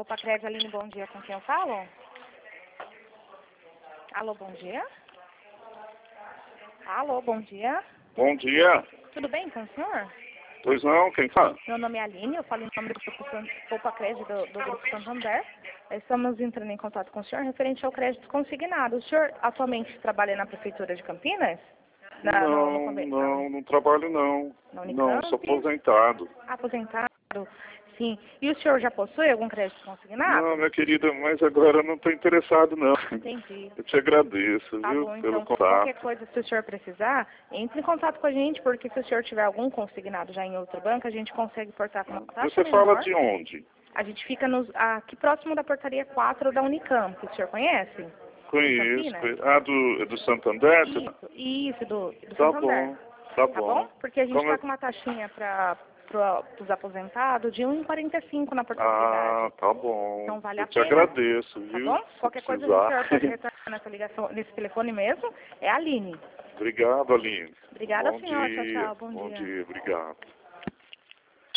Pacred, Aline, bom dia. Com quem eu falo? Alô, bom dia. Alô, bom dia. Bom dia. Tudo bem com o senhor? Pois não, quem fala? Meu nome é Aline, eu falo em nome do Grupo Pacred do Grupo Santander. Estamos entrando em contato com o senhor referente ao crédito consignado. O senhor atualmente trabalha na Prefeitura de Campinas? Não trabalho não. Na Não, sou Unicamp? aposentado. Aposentado? Sim. E o senhor já possui algum crédito consignado? Não, minha querida, mas agora eu não estou interessado não. Entendi. Eu te agradeço, Tá viu, bom, pelo então qualquer contato. coisa, se o senhor precisar, entre em contato com a gente, porque se o senhor tiver algum consignado já em outro banco, a gente consegue portar com uma taxa Você fala menor. de onde? A gente fica aqui próximo da portaria 4 da Unicamp, o senhor conhece? Conheço. Campinas? Do Santander? Isso, do Tá Santander. bom, tá Tá bom? bom. Porque a gente Como está é- com uma taxinha para os aposentados de 1,45 na portabilidade. Tá bom. Então vale Eu a te pena. agradeço, Tá viu? bom? Se Qualquer coisa o senhor precisar. pode retornar nessa ligação, nesse telefone mesmo. É a Aline. Obrigado, Aline. Obrigada, Bom senhora. Tchau, dia. tchau. Bom Bom dia. dia, obrigado.